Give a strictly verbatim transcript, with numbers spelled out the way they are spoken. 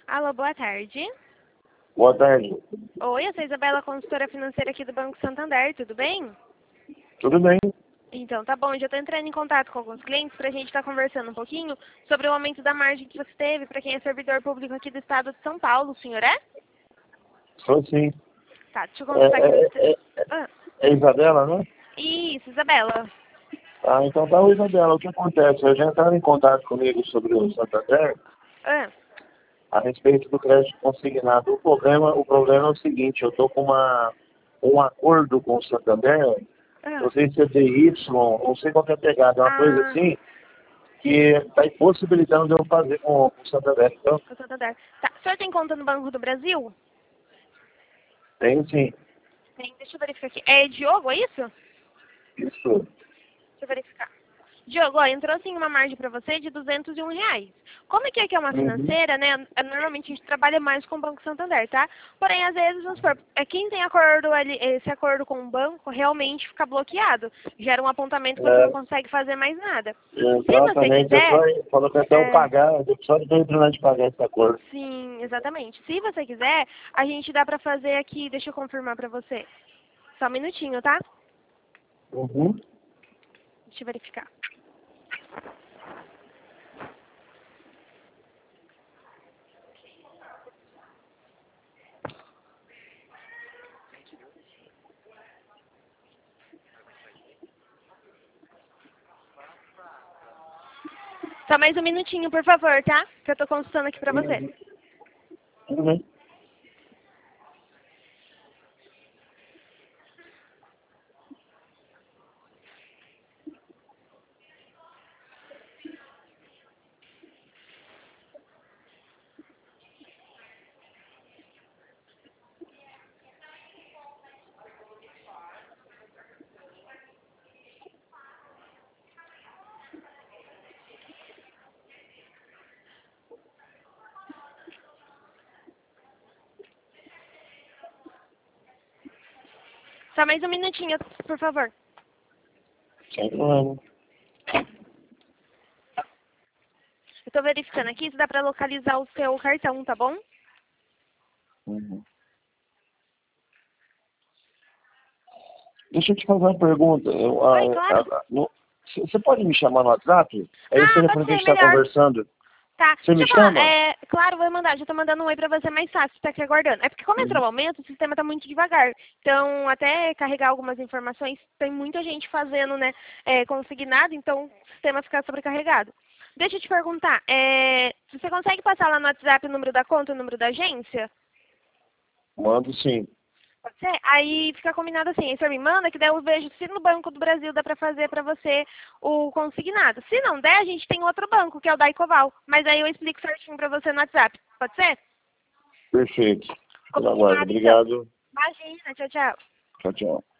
Alô, boa tarde. Boa tarde. Oi, eu sou a Isabela, consultora financeira aqui do Banco Santander, tudo bem? Tudo bem? Então, tá bom, já estou entrando em contato com alguns clientes para a gente estar conversando um pouquinho sobre o aumento da margem que você teve para quem é servidor público aqui do estado de São Paulo, o senhor é? Sou sim. Tá, deixa eu É, consultar aqui. é, o... é, é, Ah, é Isabela, né? isso, Isabela. Ah, então tá, o Isabela. O que acontece? Eu já entraram em contato comigo sobre o Santander Ah, a respeito do crédito consignado. O problema, o problema é o seguinte, eu tô com uma, um acordo com o Santander, ah, não sei se é D Y, não sei qual que é a pegada, é uma coisa ah, assim, que está impossibilitando de eu fazer com, com o Santander. Então, com o Santander. Tá, o senhor tem conta no Banco do Brasil? tem sim. Tem, deixa eu verificar aqui. É Diogo, é isso? Isso. Deixa eu verificar. Diogo, ó, entrou sim uma margem para você de duzentos e um reais. Como é que é que é uma Uhum. financeira, né? Normalmente a gente trabalha mais com o Banco Santander, tá? Porém, às vezes, vamos supor, é quem tem acordo ali, esse acordo com o banco realmente fica bloqueado. Gera um apontamento que você não É, consegue fazer mais nada. Se você exatamente. Eu quiser, só, falou que até eu é, pagar, eu só de terminar de pagar esse acordo. sim, exatamente. Se você quiser, a gente dá pra fazer aqui, deixa eu confirmar pra você. Só um minutinho, tá? Uhum. Deixa eu verificar. Só mais um minutinho, por favor, tá? Que eu tô consultando aqui pra você. Uhum. Tudo bem. Só mais um minutinho, por favor. Sem problema. Eu tô verificando aqui se dá pra localizar o seu cartão, tá bom? Uhum. Deixa eu te fazer uma pergunta. Eu, a, Oi, a, claro. a, no- c- você pode me chamar no WhatsApp? É esse Ah, telefone pode que a ser, gente está melhor. conversando. Tá, Você deixa me eu falar. chama? É, claro, vou mandar. Já tô mandando um oi pra você mais fácil, tá aqui aguardando. É porque como entrou Uhum. o aumento, o sistema tá muito devagar. Então, até carregar algumas informações, tem muita gente fazendo, né, é, consignado, então o sistema fica sobrecarregado. Deixa eu te perguntar, é, você consegue passar lá no WhatsApp o número da conta, o número da agência? Mando sim. Pode ser? Aí fica combinado assim, aí o senhor me manda, que daí eu vejo se no Banco do Brasil dá pra fazer pra você o consignado. Se não der, a gente tem outro banco, que é o da Ecoval. Mas aí eu explico certinho pra você no WhatsApp. Pode ser? Perfeito. Eu aguardo. Combinado, então. Obrigado. Imagina, tchau, tchau. Tchau, tchau.